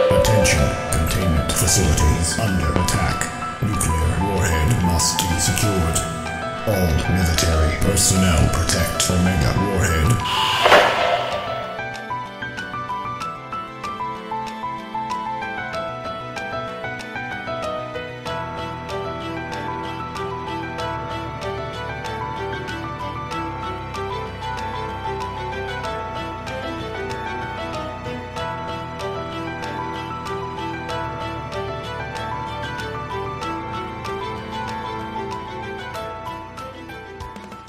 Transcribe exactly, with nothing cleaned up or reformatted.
Attention, containment facilities under attack. Nuclear warhead must be secured. All military personnel protect Omega warhead.